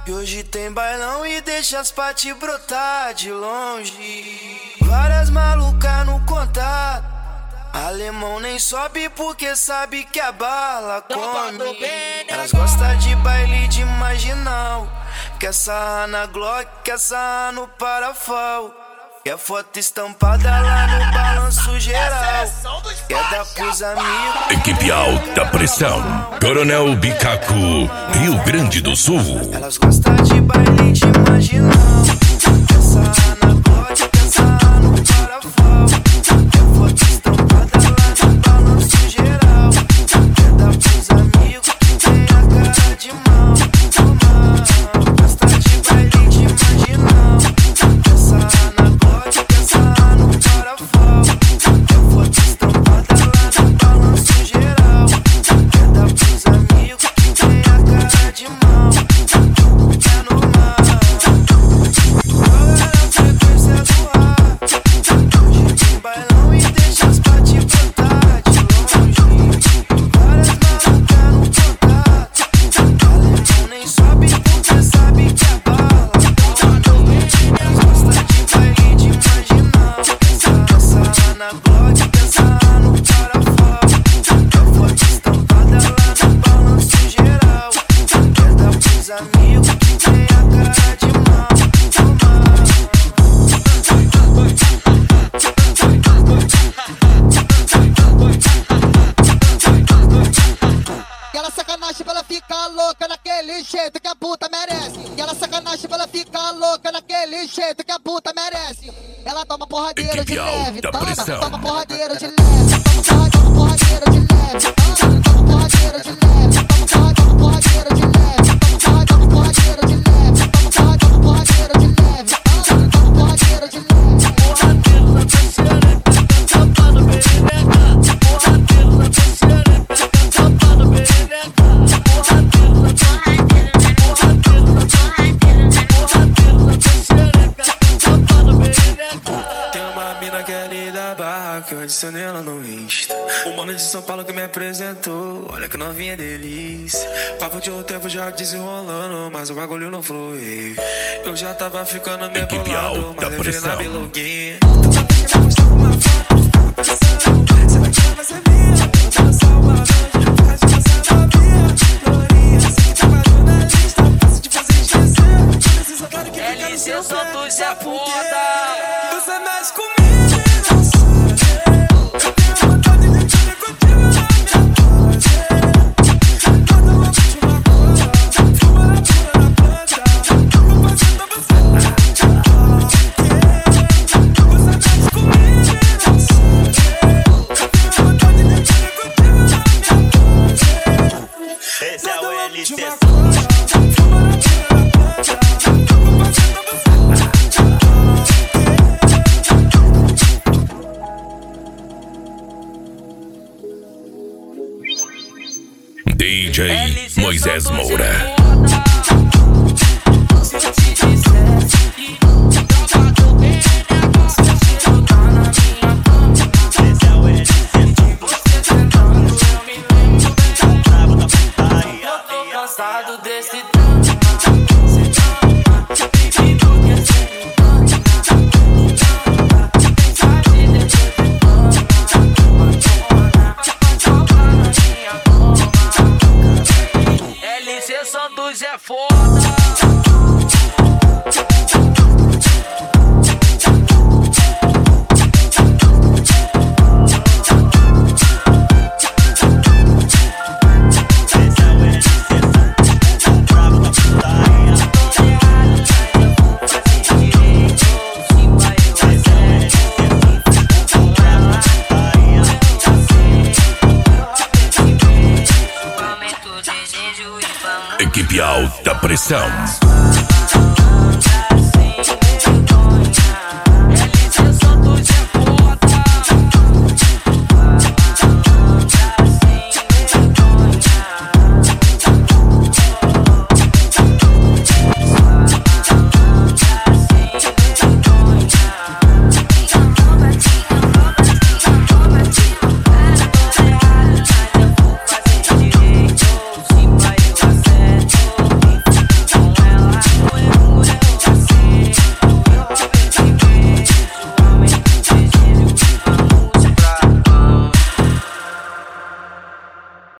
E hoje tem bailão e deixa as paty brotar de longe. Várias malucas no contato. Alemão nem sobe porque sabe que a bala come. Elas gostam de baile de marginal. Quer sarrar na Glock, quer sarrar no parafal. Quer foto estampada lá no balanço geral. Quer dar pros amigos. Equipe Alta Pressão, Coronel Bicaco, Rio Grande do Sul. Elas gostam de baile de marginal. Quer sarrar na Glock, quer sarrar no parafal. Quer foto estampada lá no balanço geral. Quer dar pros amigos que tem a cara de mal. Gosta de baile de marginal. Quer sarrar na Glock, quer sarrar no parafal. Quer foto estampada lá no balanço geral. Quer dar pros amigos que tem a cara de mal. É normal. Olha a frequência do ar. Hoje tem bailão e deixa as paty brotar de longe. Várias malucas no contato. Alemão nem sobe porque sabe que a bala come. Elas gostam de baile de marginal. Quer sarrar na Glock, quer sarrar no parafal. Quer foto estampada lá no balanço geral. Quer dar pros amigos que tem a cara de mal. Aquela sacanagem pra ela ficar louca naquele jeito que a puta merece. Aquela sacanagem pra ela ficar louca naquele jeito que a puta merece. Ela toma porradeiro de leve, toma porradeiro de leve, toma porradeiro de leve, toma porradeiro de leve, toma porradeiro de leve, toma porradeiro de leve, toma porradeiro de leve, toma porradeiro de leve. Porradeiro na terceira, tampando perereca. Porradeiro na terceira, tampando perereca. Porradeiro na terceira, tampando perereca. Tem uma mina que é ali da barra, que eu adicionei ela no Insta. O mano de São Paulo que me apresentou, olha que novinha delícia. Papo de outro tempo já desenrolando, mas o bagulho não foi. Eu já tava ficando meio Equipe bolado, Alta mas eu virei na Pressão. biluguinha. Será que ela vai ser minha? Eu quero só uma noite, faz de você novinha. Lourinha, sei que tá pagando na lista, fácil de fazer esquecer. Precisa dar o que eu quero LC seu pé. Santos é foda. Você mexe comigo, não sei. Eu tenho vontade de te ver contigo na minha pose. Cada uma de uma coisa, fuma na pura na planta. Vou fazer pra você. Você mexe comigo, não sei. Eu tenho vontade de te ver contigo na minha pose. Esse é o LC. Fuma na pura na planta. Vou fazer pra você. DJ Moisés Moura. Se eu te dissesse que troca do perereca, se eu te jogar na minha cama. Esse é o LC. Você sentando, eu me lembro bem. Bravo da putaria. Eu tô cansado desse drama. Cê ama, baby, porque cê me ama. Pensa de depois de fama. Vai tomar na minha cama. LC Santos é foda. Esse é o LC. Bravo da putaria. Equipe Alta Pressão.